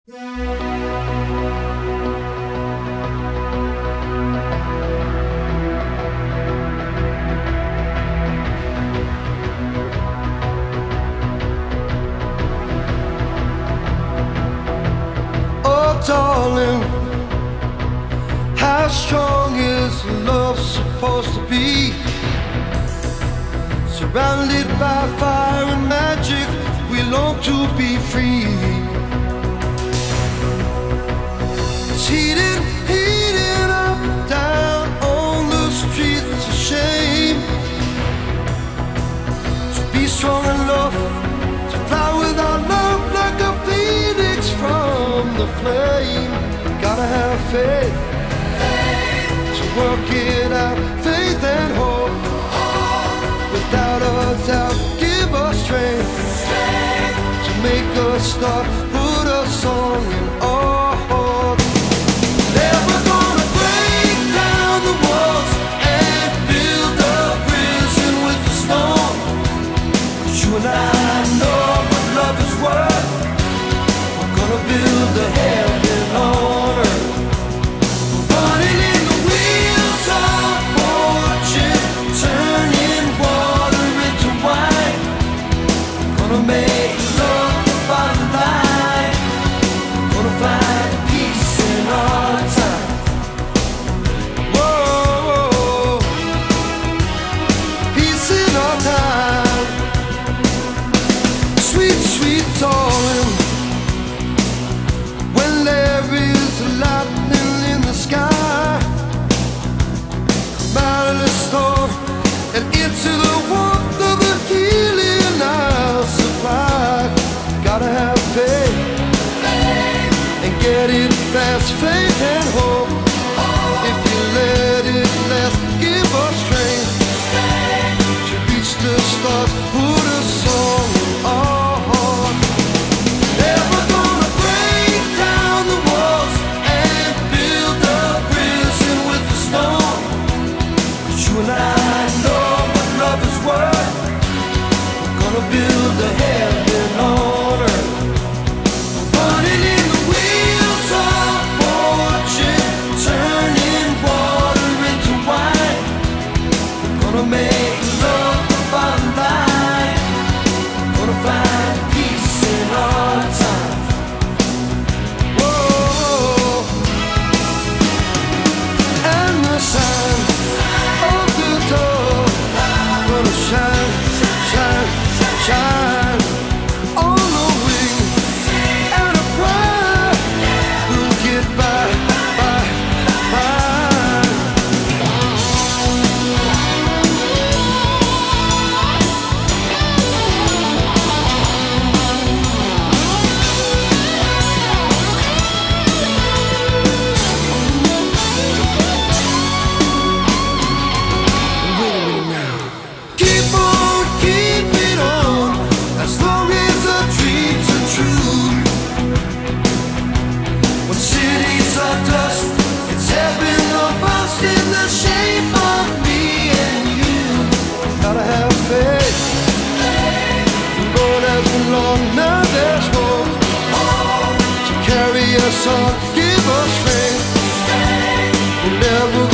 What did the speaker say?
Oh, darling, how strong is love supposed to be? Surrounded by fire and magic, we long to be free. It's heating up, down on the streets of shame. To be strong enough to fly without love like a phoenix from the flame. Gotta have faith to work it out, faith and hope. Without a doubt, give us strength to make us start, put a song in our heart. Never gonna break down the walls and build a prison with the stone. 'Cause you and I know what love is worth. We're gonna build a heaven on earth. We're running in the wheels of fortune, turning water into wine. Gonna make love the bottom line. Gonna find peace in our time. Whoa, peace in our time. Sweet, sweet darling, when there is lightning in the sky, come out of the storm and into the warmth of the healing I'll supply. Gotta have faith and get it fast, faith and hope. If you let it last, give us strength to reach the stars, put a song in our heart. Never gonna break down the walls and build a prison with the stone. 'Cause you and I know what love is worth. We're gonna build a heaven on earth. Running in the wheels of fortune, turning water into wine. We're gonna make love the bottom line. Gonna find peace in our time. Whoa, and the sign of the door gonna shine, shine, shine on the wing and a pride. We'll get by, fine. Keep on, keep it on, as long as our dreams are true. When cities are dust, it's heaven or bust in the shape of me and you. Gotta have faith. The road has been long, now there's hope to carry us on, give us strength. We'll never